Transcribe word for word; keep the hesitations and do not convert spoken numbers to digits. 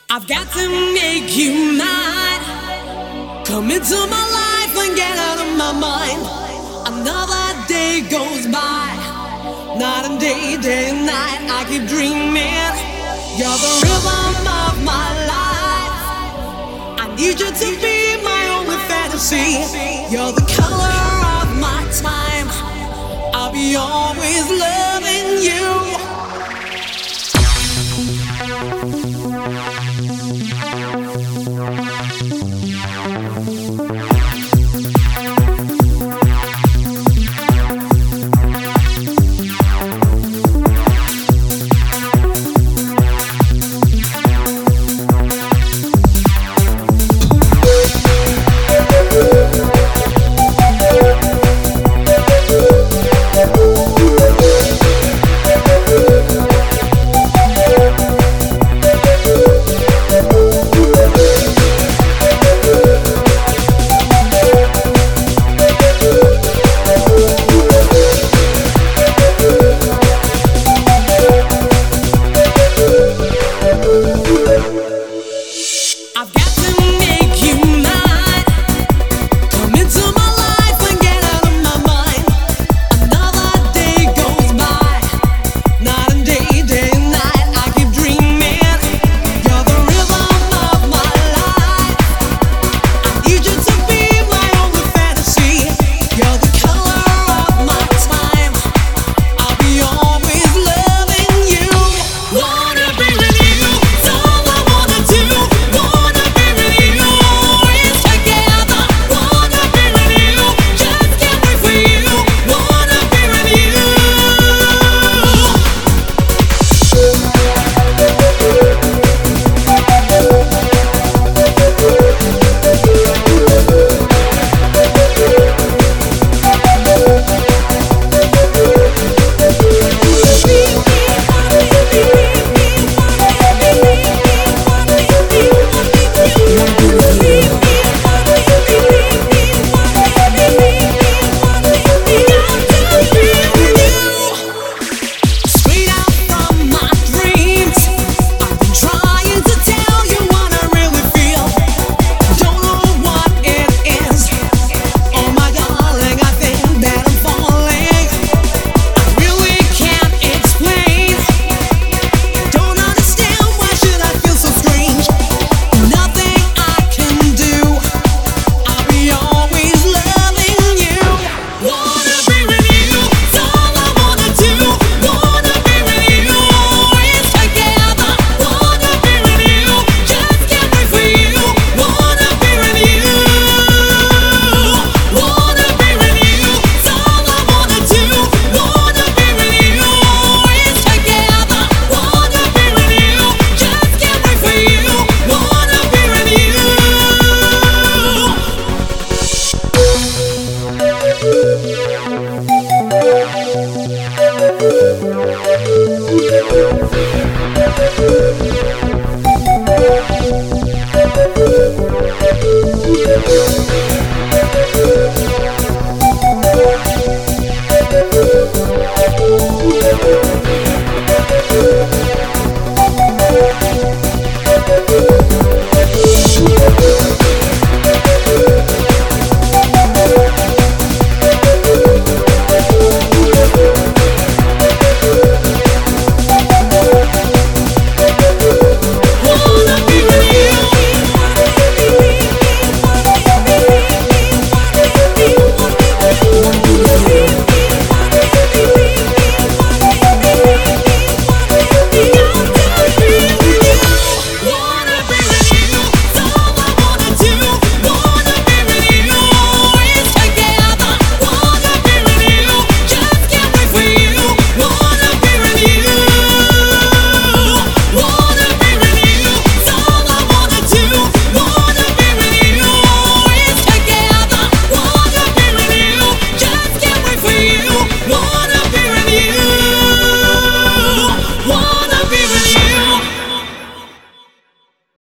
I've got to make you mine. Come into my life and get out of my mind. Another day goes by, night and day, day and night. I keep dreaming. You're the rhythm of my life. I need you to be my only fantasy. You're the color of my time. I'll be always loved.